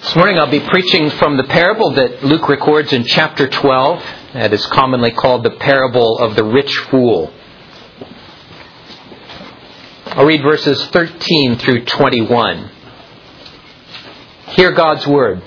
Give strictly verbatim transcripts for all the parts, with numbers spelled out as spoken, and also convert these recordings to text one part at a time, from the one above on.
This morning I'll be preaching from the parable that Luke records in chapter twelve. That is commonly called the parable of the rich fool. I'll read verses thirteen through twenty-one. Hear God's word.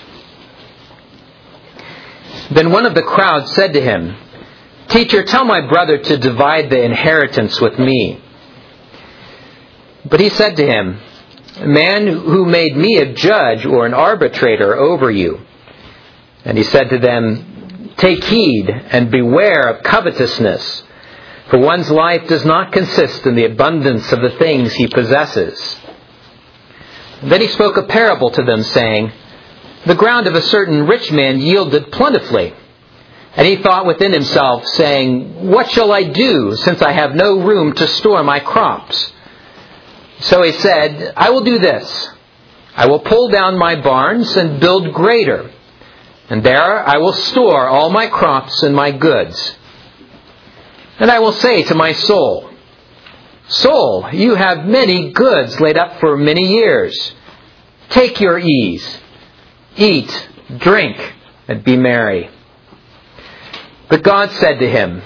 Then one of the crowd said to him, "Teacher, tell my brother to divide the inheritance with me." But he said to him, "Man, who made me a judge or an arbitrator over you?" And he said to them, "Take heed and beware of covetousness, for one's life does not consist in the abundance of the things he possesses." And then he spoke a parable to them, saying, "The ground of a certain rich man yielded plentifully. And he thought within himself, saying, 'What shall I do, since I have no room to store my crops?' So he said, 'I will do this. I will pull down my barns and build greater, and there I will store all my crops and my goods. And I will say to my soul, Soul, you have many goods laid up for many years. Take your ease, eat, drink, and be merry.' But God said to him,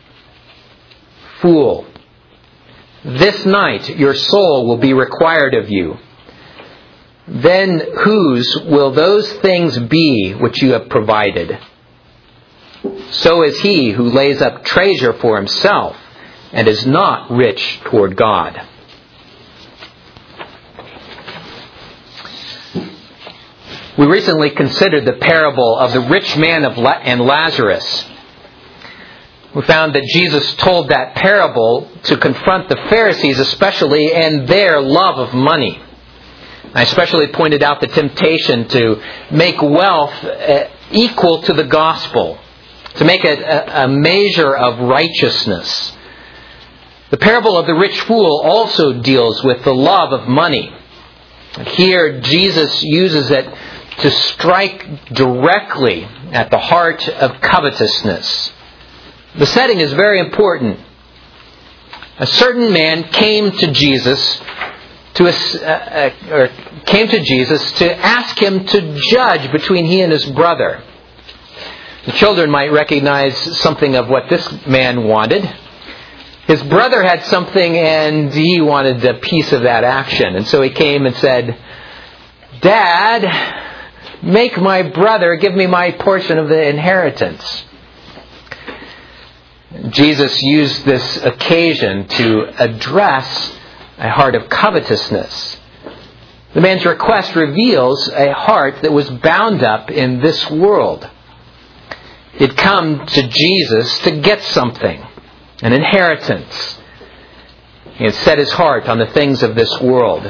'Fool, this night your soul will be required of you. Then whose will those things be which you have provided? So is he who lays up treasure for himself and is not rich toward God.'" We recently considered the parable of the rich man of La- and Lazarus. We found that Jesus told that parable to confront the Pharisees especially and their love of money. I especially pointed out the temptation to make wealth equal to the gospel, to make it a, a measure of righteousness. The parable of the rich fool also deals with the love of money. Here Jesus uses it to strike directly at the heart of covetousness. The setting is very important. A certain man came to Jesus to uh, or came to Jesus to ask him to judge between he and his brother. The children might recognize something of what this man wanted. His brother had something and he wanted a piece of that action. And so he came and said, "Dad, make my brother give me my portion of the inheritance." Jesus used this occasion to address a heart of covetousness. The man's request reveals a heart that was bound up in this world. He'd come to Jesus to get something, an inheritance. He had set his heart on the things of this world.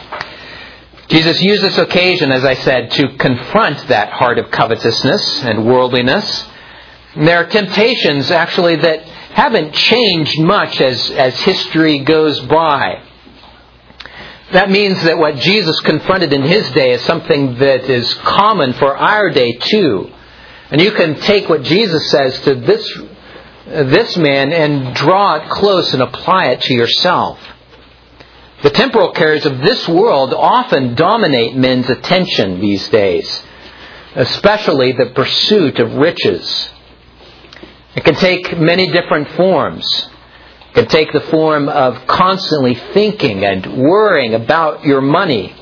Jesus used this occasion, as I said, to confront that heart of covetousness and worldliness. And there are temptations, actually, that haven't changed much as, as history goes by. That means that what Jesus confronted in his day is something that is common for our day too. And you can take what Jesus says to this, this man and draw it close and apply it to yourself. The temporal cares of this world often dominate men's attention these days, especially the pursuit of riches. It can take many different forms. It can take the form of constantly thinking and worrying about your money.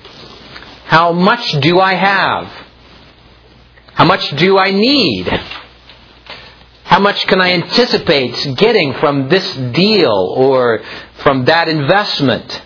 How much do I have? How much do I need? How much can I anticipate getting from this deal or from that investment?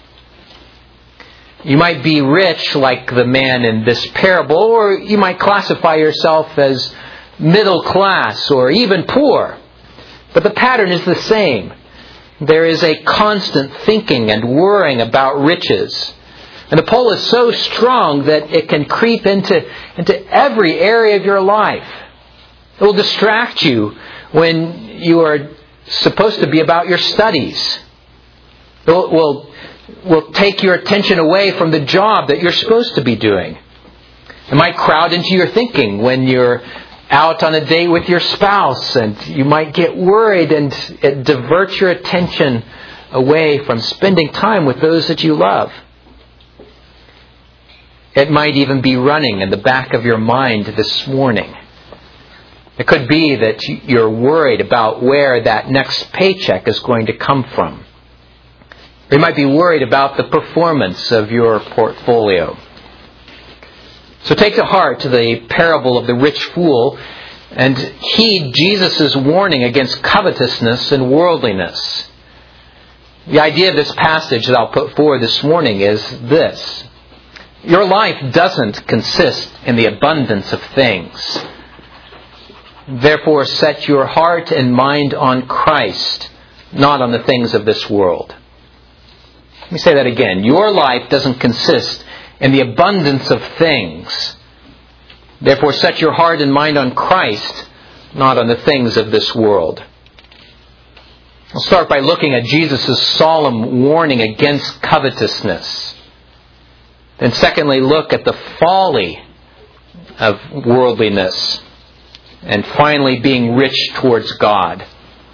You might be rich like the man in this parable, or you might classify yourself as middle class or even poor. But the pattern is the same. There is a constant thinking and worrying about riches. And the pull is so strong that it can creep into, into every area of your life. It will distract you when you are supposed to be about your studies. It will, will, will take your attention away from the job that you're supposed to be doing. It might crowd into your thinking when you're out on a date with your spouse, and you might get worried and it diverts your attention away from spending time with those that you love. It might even be running in the back of your mind this morning. It could be that you're worried about where that next paycheck is going to come from. Or you might be worried about the performance of your portfolio. So take to heart the parable of the rich fool and heed Jesus' warning against covetousness and worldliness. The idea of this passage that I'll put forward this morning is this. Your life doesn't consist in the abundance of things. Therefore, set your heart and mind on Christ, not on the things of this world. Let me say that again. Your life doesn't consist in the abundance of things. Therefore, set your heart and mind on Christ, not on the things of this world. I'll start by looking at Jesus' solemn warning against covetousness. Then secondly, look at the folly of worldliness. And finally, being rich towards God.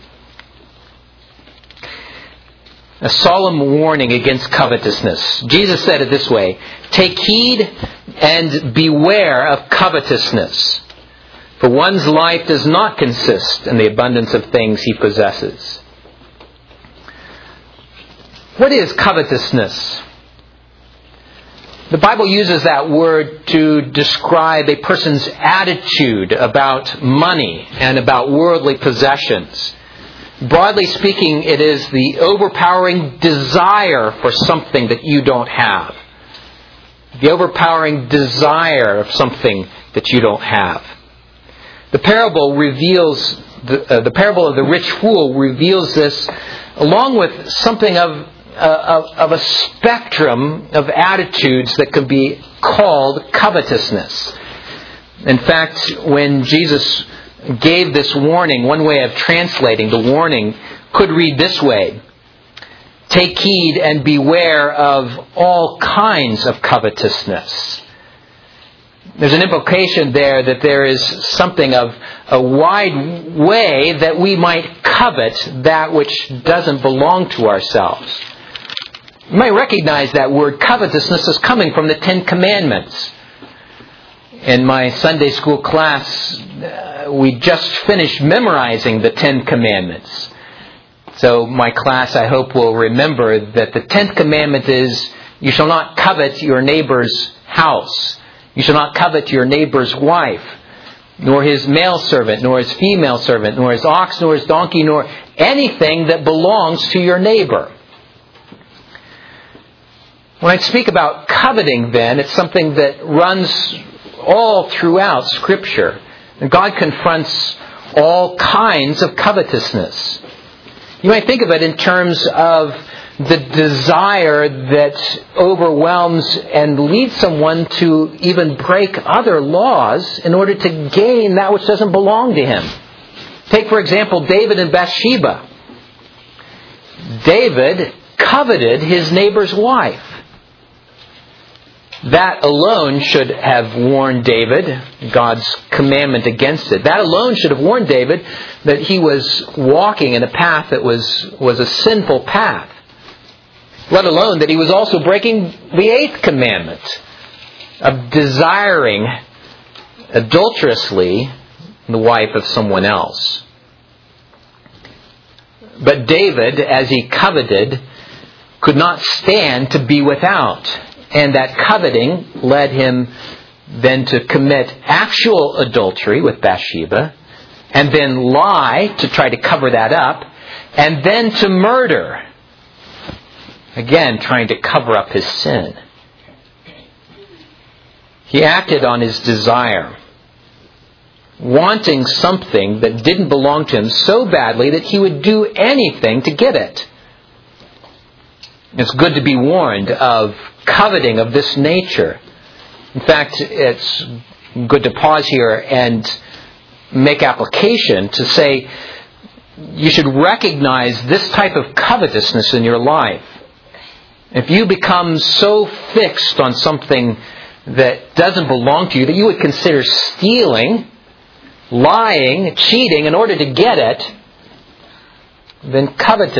A solemn warning against covetousness. Jesus said it this way, "Take heed and beware of covetousness, for one's life does not consist in the abundance of things he possesses." What is covetousness? The Bible uses that word to describe a person's attitude about money and about worldly possessions. Broadly speaking, it is the overpowering desire for something that you don't have. The overpowering desire of something that you don't have. The parable reveals, the, uh, the parable of the rich fool reveals this, along with something of Of, of a spectrum of attitudes that could be called covetousness. In fact, when Jesus gave this warning, one way of translating the warning could read this way: "Take heed and beware of all kinds of covetousness." There's an implication there that there is something of a wide way that we might covet that which doesn't belong to ourselves. You might recognize that word covetousness is coming from the Ten Commandments. In my Sunday school class, uh, we just finished memorizing the Ten Commandments. So my class, I hope, will remember that the Tenth Commandment is, you shall not covet your neighbor's house. You shall not covet your neighbor's wife, nor his male servant, nor his female servant, nor his ox, nor his donkey, nor anything that belongs to your neighbor. When I speak about coveting, then, it's something that runs all throughout Scripture. And God confronts all kinds of covetousness. You might think of it in terms of the desire that overwhelms and leads someone to even break other laws in order to gain that which doesn't belong to him. Take, for example, David and Bathsheba. David coveted his neighbor's wife. That alone should have warned David, God's commandment against it. That alone should have warned David that he was walking in a path that was, was a sinful path. Let alone that he was also breaking the eighth commandment of desiring adulterously the wife of someone else. But David, as he coveted, could not stand to be without. And that coveting led him then to commit actual adultery with Bathsheba, and then lie to try to cover that up, and then to murder. Again, trying to cover up his sin. He acted on his desire, wanting something that didn't belong to him so badly that he would do anything to get it. It's good to be warned of coveting of this nature. In fact, it's good to pause here and make application to say you should recognize this type of covetousness in your life. If you become so fixed on something that doesn't belong to you that you would consider stealing, lying, cheating in order to get it, then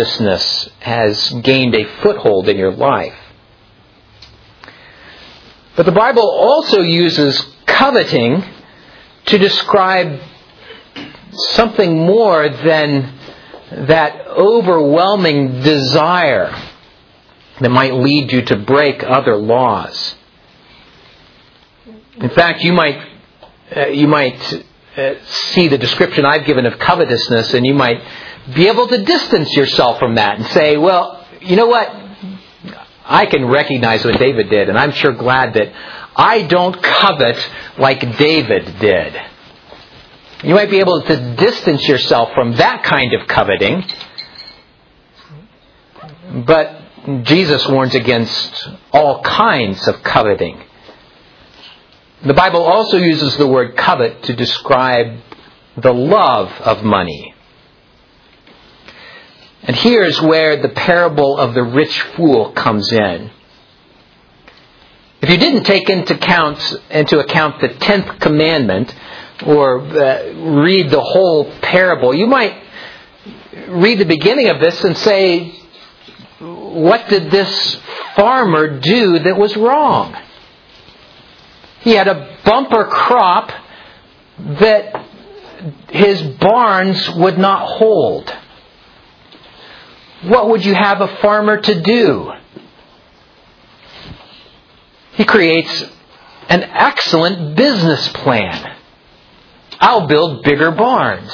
covetousness has gained a foothold in your life. But the Bible also uses coveting to describe something more than that overwhelming desire that might lead you to break other laws. In fact, you might uh, you might uh, see the description I've given of covetousness, and you might be able to distance yourself from that and say, well, you know what? I can recognize what David did, and I'm sure glad that I don't covet like David did. You might be able to distance yourself from that kind of coveting, but Jesus warns against all kinds of coveting. The Bible also uses the word covet to describe the love of money. And here's where the parable of the rich fool comes in. If you didn't take into account, into account the tenth commandment, or uh, read the whole parable, you might read the beginning of this and say, what did this farmer do that was wrong? He had a bumper crop that his barns would not hold. What would you have a farmer to do? He creates an excellent business plan. I'll build bigger barns.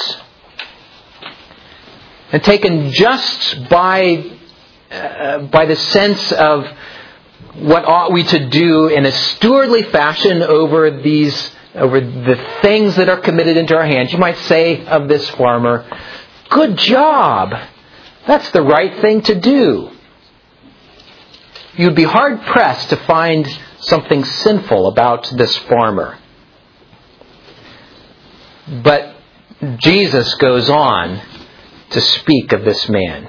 And taken just by uh, by the sense of what ought we to do in a stewardly fashion over these over the things that are committed into our hands, you might say of this farmer, good job. That's the right thing to do. You'd be hard-pressed to find something sinful about this farmer. But Jesus goes on to speak of this man.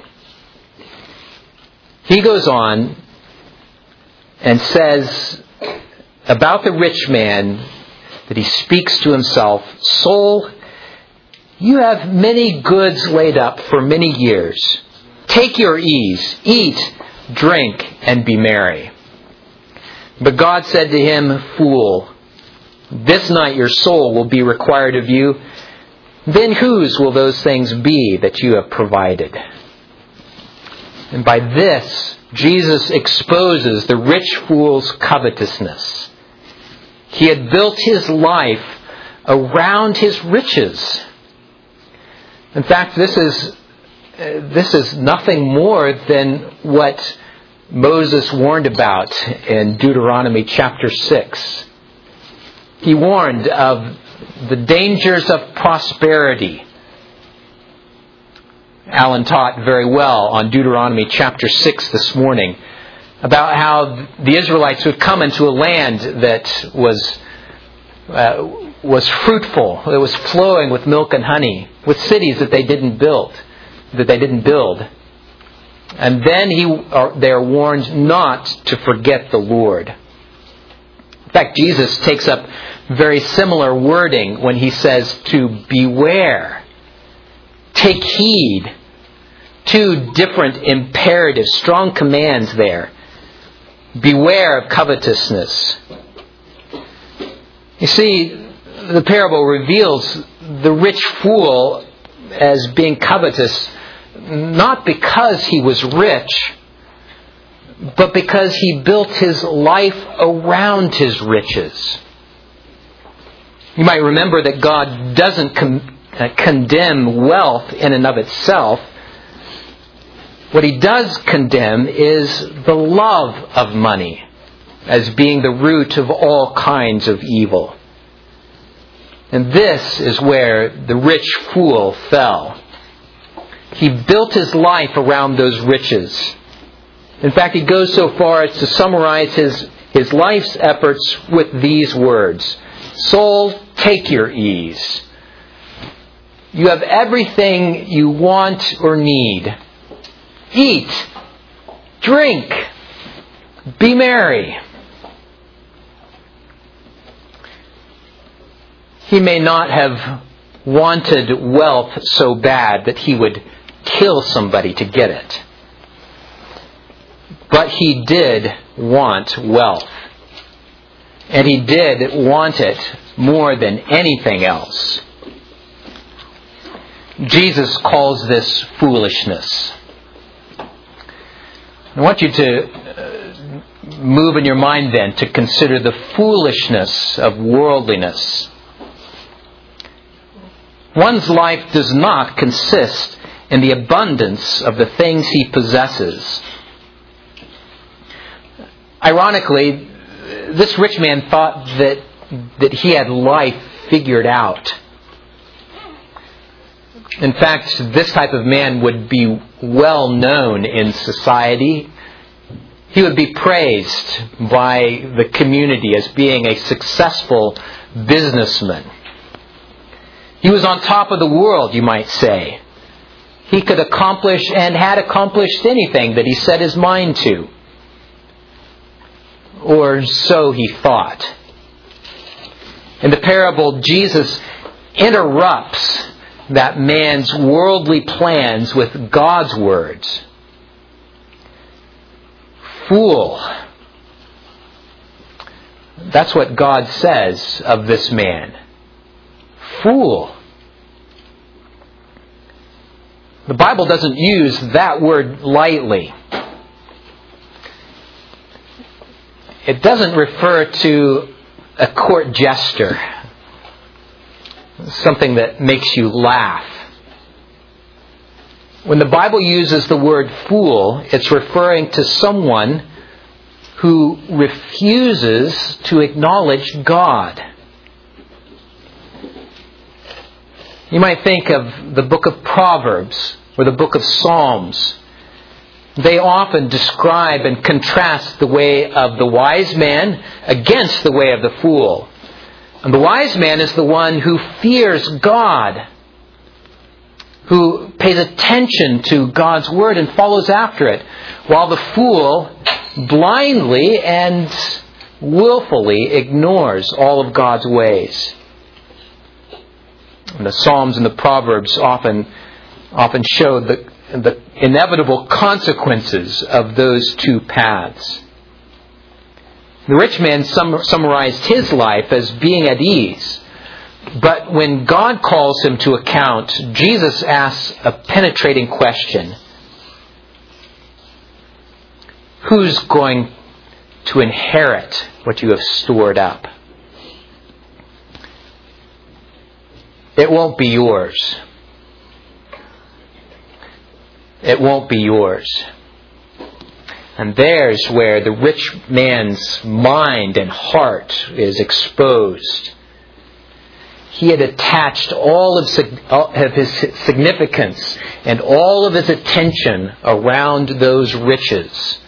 He goes on and says about the rich man that he speaks to himself, soul, you have many goods laid up for many years. Take your ease, eat, drink, and be merry. But God said to him, fool, this night your soul will be required of you. Then whose will those things be that you have provided? And by this, Jesus exposes the rich fool's covetousness. He had built his life around his riches. In fact, this is uh, this is nothing more than what Moses warned about in Deuteronomy chapter six. He warned of the dangers of prosperity. Alan taught very well on Deuteronomy chapter six this morning about how the Israelites would come into a land that was uh, was fruitful, that was flowing with milk and honey, with cities that they didn't build, that they didn't build. And then he, or they are warned not to forget the Lord. In fact, Jesus takes up very similar wording when he says to beware, take heed. Two different imperatives, strong commands there. Beware of covetousness. You see, the parable reveals the rich fool as being covetous not because he was rich, but because he built his life around his riches. You might remember that God doesn't con- uh, condemn wealth in and of itself. What he does condemn is the love of money as being the root of all kinds of evil. And this is where the rich fool fell. He built his life around those riches. In fact, he goes so far as to summarize his, his life's efforts with these words. Soul, take your ease. You have everything you want or need. Eat, drink, be merry. He may not have wanted wealth so bad that he would kill somebody to get it. But he did want wealth. And he did want it more than anything else. Jesus calls this foolishness. I want you to move in your mind then to consider the foolishness of worldliness. One's life does not consist in the abundance of the things he possesses. Ironically, this rich man thought that, that he had life figured out. In fact, this type of man would be well known in society. He would be praised by the community as being a successful businessman. He was on top of the world, you might say. He could accomplish and had accomplished anything that he set his mind to. Or so he thought. In the parable, Jesus interrupts that man's worldly plans with God's words. Fool. That's what God says of this man. Fool. The Bible doesn't use that word lightly. It doesn't refer to a court jester, something that makes you laugh. When the Bible uses the word fool, it's referring to someone who refuses to acknowledge God. You might think of the book of Proverbs or the book of Psalms. They often describe and contrast the way of the wise man against the way of the fool. And the wise man is the one who fears God, who pays attention to God's word and follows after it, while the fool blindly and willfully ignores all of God's ways. And the Psalms and the Proverbs often, often show the, the inevitable consequences of those two paths. The rich man sum, summarized his life as being at ease. But when God calls him to account, Jesus asks a penetrating question. Who's going to inherit what you have stored up? It won't be yours. It won't be yours. And there's where the rich man's mind and heart is exposed. He had attached all of his significance and all of his attention around those riches.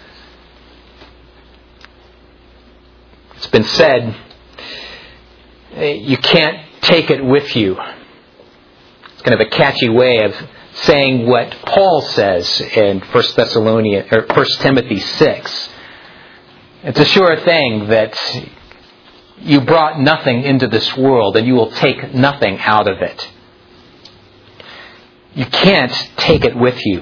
It's been said, you can't take it with you. It's kind of a catchy way of saying what Paul says in First Thessalonians or First Timothy six. It's a sure thing that you brought nothing into this world and you will take nothing out of it. You can't take it with you.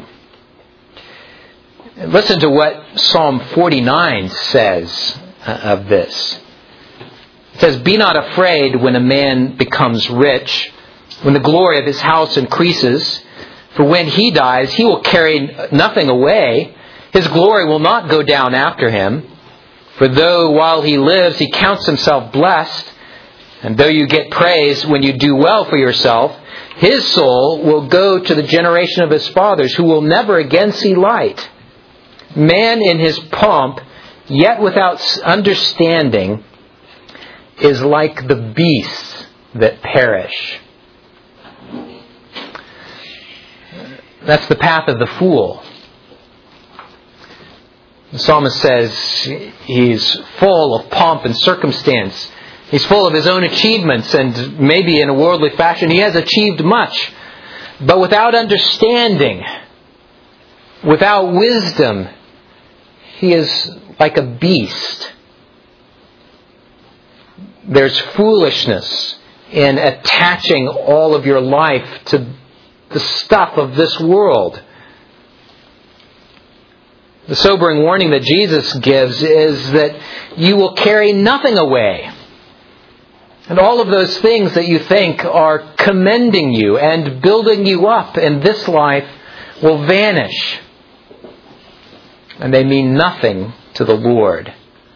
Listen to what Psalm forty-nine says of this. It says, "Be not afraid when a man becomes rich, when the glory of his house increases. For when he dies, he will carry nothing away. His glory will not go down after him. For though while he lives he counts himself blessed, and though you get praise when you do well for yourself, his soul will go to the generation of his fathers, who will never again see light. Man in his pomp, yet without understanding, is like the beasts that perish." That's the path of the fool. The psalmist says he's full of pomp and circumstance. He's full of his own achievements, and maybe in a worldly fashion he has achieved much. But without understanding, without wisdom, he is like a beast. There's foolishness in attaching all of your life to the stuff of this world. The sobering warning that Jesus gives is that you will carry nothing away. And all of those things that you think are commending you and building you up in this life will vanish. And they mean nothing to the Lord.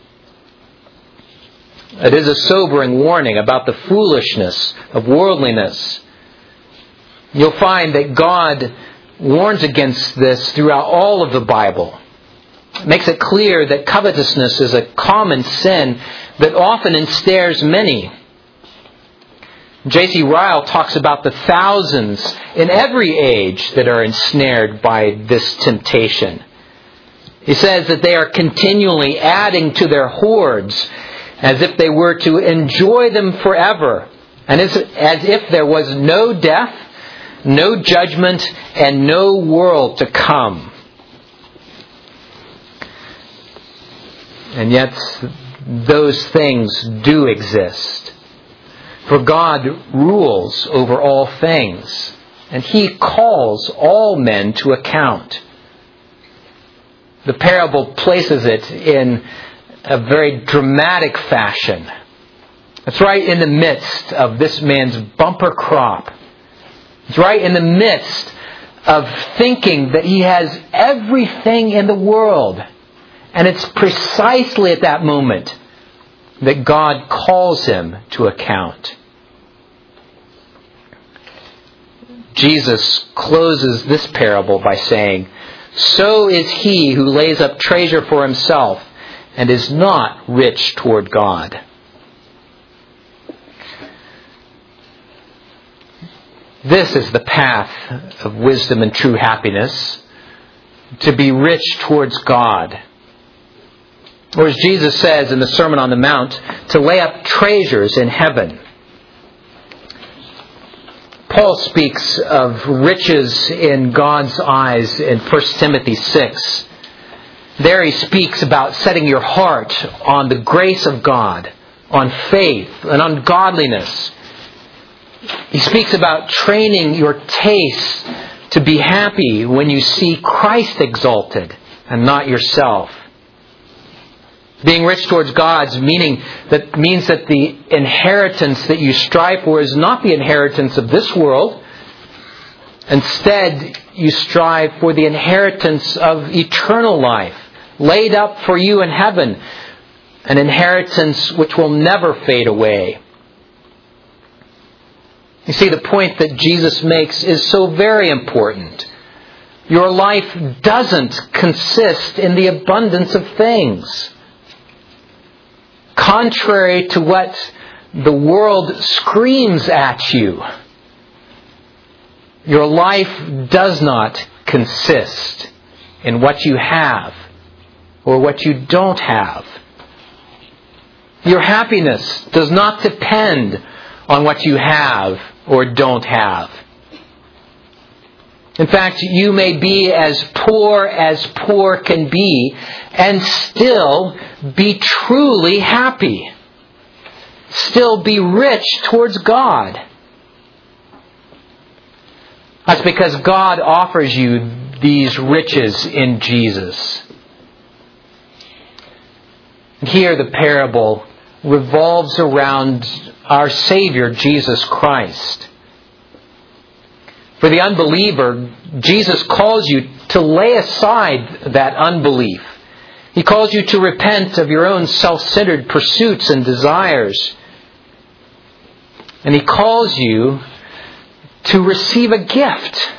It is a sobering warning about the foolishness of worldliness. You'll find that God warns against this throughout all of the Bible. It makes it clear that covetousness is a common sin that often ensnares many. J C Ryle talks about the thousands in every age that are ensnared by this temptation. He says that they are continually adding to their hoards as if they were to enjoy them forever, and as, as if there was no death, no judgment, and no world to come. And yet, those things do exist. For God rules over all things, and He calls all men to account. The parable places it in a very dramatic fashion. It's right in the midst of this man's bumper crop. It's right in the midst of thinking that he has everything in the world. And it's precisely at that moment that God calls him to account. Jesus closes this parable by saying, "So is he who lays up treasure for himself and is not rich toward God." This is the path of wisdom and true happiness, to be rich towards God. Or as Jesus says in the Sermon on the Mount, to lay up treasures in heaven. Paul speaks of riches in God's eyes in First Timothy six. There he speaks about setting your heart on the grace of God, on faith, and on godliness. He speaks about training your taste to be happy when you see Christ exalted and not yourself. Being rich towards God's meaning that means that the inheritance that you strive for is not the inheritance of this world. Instead, you strive for the inheritance of eternal life, laid up for you in heaven, an inheritance which will never fade away. You see, the point that Jesus makes is so very important. Your life doesn't consist in the abundance of things. Contrary to what the world screams at you, your life does not consist in what you have or what you don't have. Your happiness does not depend on what you have or don't have. In fact, you may be as poor as poor can be and still be truly happy. Still be rich towards God. That's because God offers you these riches in Jesus. Here the parable revolves around our Savior, Jesus Christ. For the unbeliever, Jesus calls you to lay aside that unbelief. He calls you to repent of your own self-centered pursuits and desires. And He calls you to receive a gift.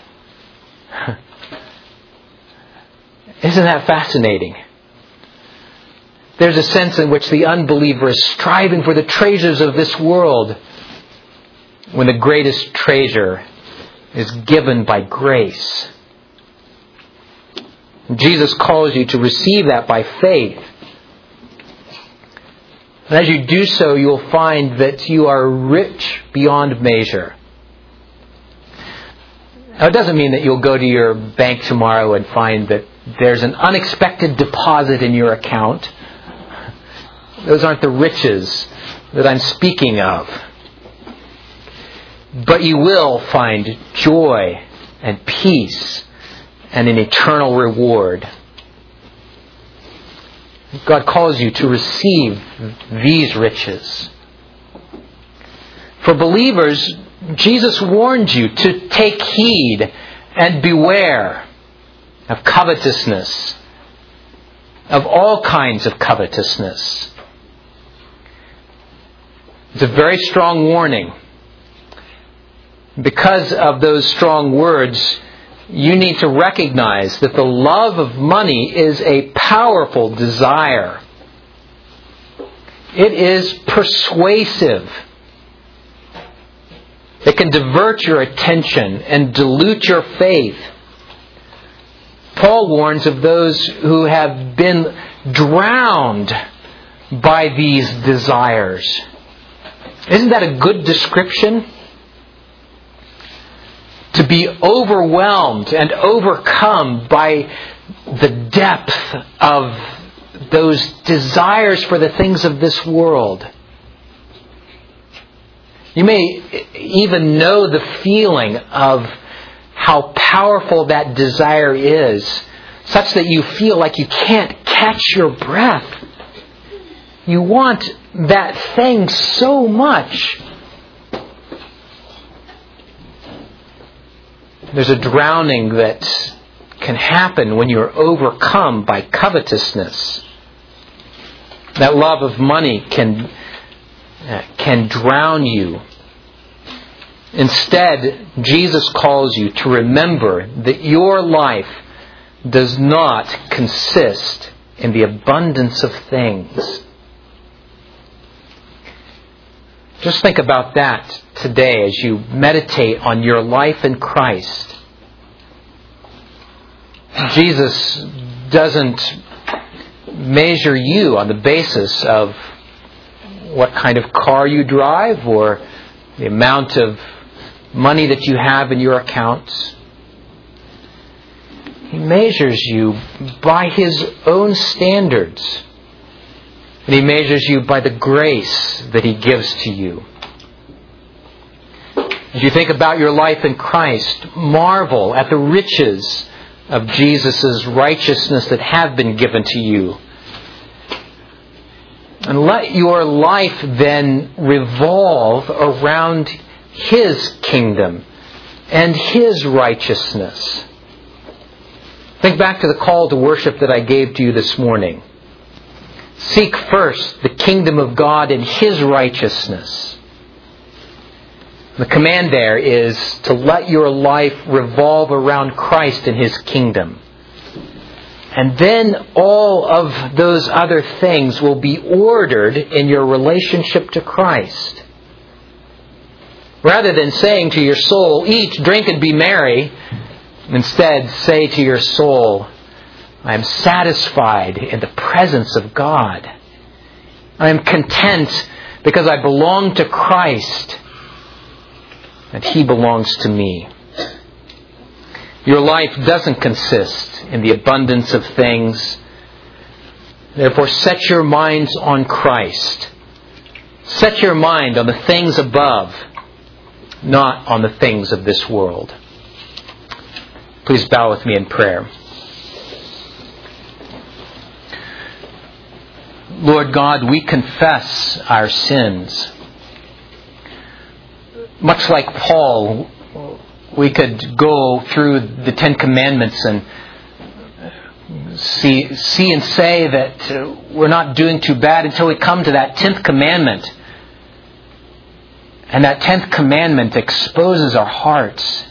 Isn't that fascinating? There's a sense in which the unbeliever is striving for the treasures of this world when the greatest treasure is given by grace. Jesus calls you to receive that by faith. And as you do so, you'll find that you are rich beyond measure. Now, it doesn't mean that you'll go to your bank tomorrow and find that there's an unexpected deposit in your account. Those aren't the riches that I'm speaking of. But you will find joy and peace and an eternal reward. God calls you to receive these riches. For believers, Jesus warned you to take heed and beware of covetousness, of all kinds of covetousness. It's a very strong warning. Because of those strong words, you need to recognize that the love of money is a powerful desire. It is persuasive. It can divert your attention and dilute your faith. Paul warns of those who have been drowned by these desires. Isn't that a good description? To be overwhelmed and overcome by the depth of those desires for the things of this world. You may even know the feeling of how powerful that desire is, such that you feel like you can't catch your breath. You want that thing so much. There's a drowning that can happen when you're overcome by covetousness. That love of money can, uh, can drown you. Instead, Jesus calls you to remember that your life does not consist in the abundance of things. Just think about that today as you meditate on your life in Christ. Jesus doesn't measure you on the basis of what kind of car you drive or the amount of money that you have in your accounts. He measures you by His own standards. And He measures you by the grace that He gives to you. As you think about your life in Christ, marvel at the riches of Jesus' righteousness that have been given to you. And let your life then revolve around His kingdom and His righteousness. Think back to the call to worship that I gave to you this morning. Seek first the kingdom of God and His righteousness. The command there is to let your life revolve around Christ and His kingdom. And then all of those other things will be ordered in your relationship to Christ. Rather than saying to your soul, eat, drink, and be merry, instead say to your soul, I am satisfied in the presence of God. I am content because I belong to Christ and He belongs to me. Your life doesn't consist in the abundance of things. Therefore, set your minds on Christ. Set your mind on the things above, not on the things of this world. Please bow with me in prayer. Lord God, we confess our sins. Much like Paul, we could go through the Ten Commandments and see, see and say that we're not doing too bad until we come to that tenth commandment. And that tenth commandment exposes our hearts.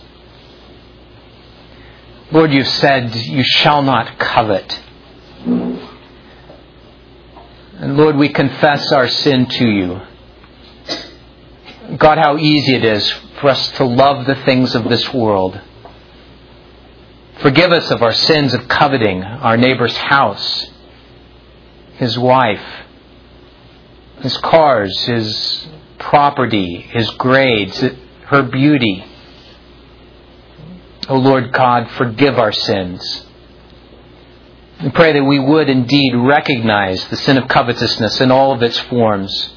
Lord, you've said, you shall not covet. And Lord, we confess our sin to you. God, how easy it is for us to love the things of this world. Forgive us of our sins of coveting our neighbor's house, his wife, his cars, his property, his grades, her beauty. O Lord God, forgive our sins. We pray that we would indeed recognize the sin of covetousness in all of its forms.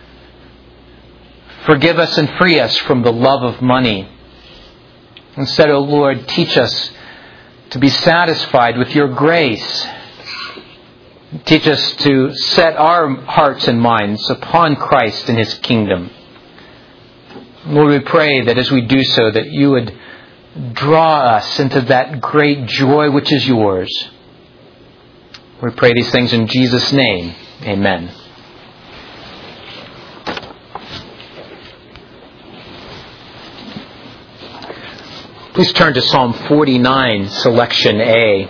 Forgive us and free us from the love of money. Instead, O Lord, teach us to be satisfied with your grace. Teach us to set our hearts and minds upon Christ and His kingdom. Lord, we pray that as we do so, that You would draw us into that great joy which is Yours. We pray these things in Jesus' name. Amen. Please turn to Psalm forty-nine, selection A.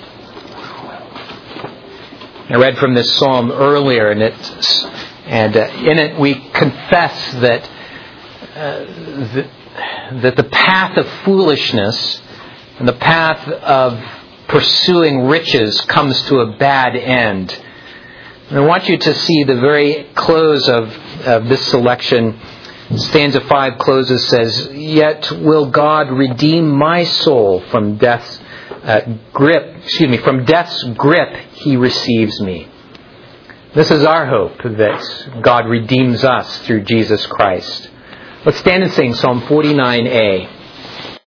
I read from this psalm earlier, and, it's, and uh, in it we confess that, uh, the, that the path of foolishness and the path of pursuing riches comes to a bad end. And I want you to see the very close of, of this selection. Stanza five closes, says, "Yet will God redeem my soul from death's uh, grip, excuse me, from death's grip He receives me." This is our hope, that God redeems us through Jesus Christ. Let's stand and sing Psalm forty-nine A.